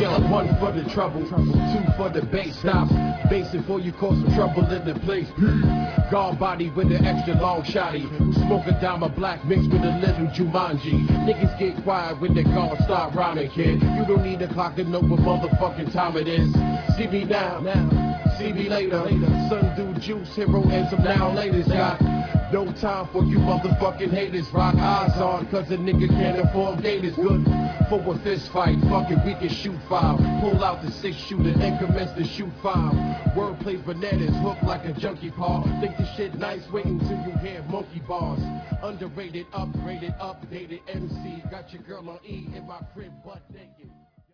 Yo, one for the trouble, two for the bass. Stop basing before you cause some trouble in the place. Guard body with an extra long shotty. Smoke a dime of black mixed with a little Jumanji. Niggas get quiet when the guards start rhyming, kid. You don't need a clock to know what motherfucking time it is. See me now, see me later. Sun Dude Juice, Hero, and some now laters. Got no time for you motherfucking haters. Rock eyes on, cause a nigga can't afford gators. Good for a fist fight, fuck it, we can shoot 5. Pull out the 6-shooter and commence to shoot 5. Wordplay bananas, hook like a junkie paw. Think the shit nice, wait until you hear monkey bars. Underrated, upgraded, updated MC. Got your girl on E in my crib, butt naked.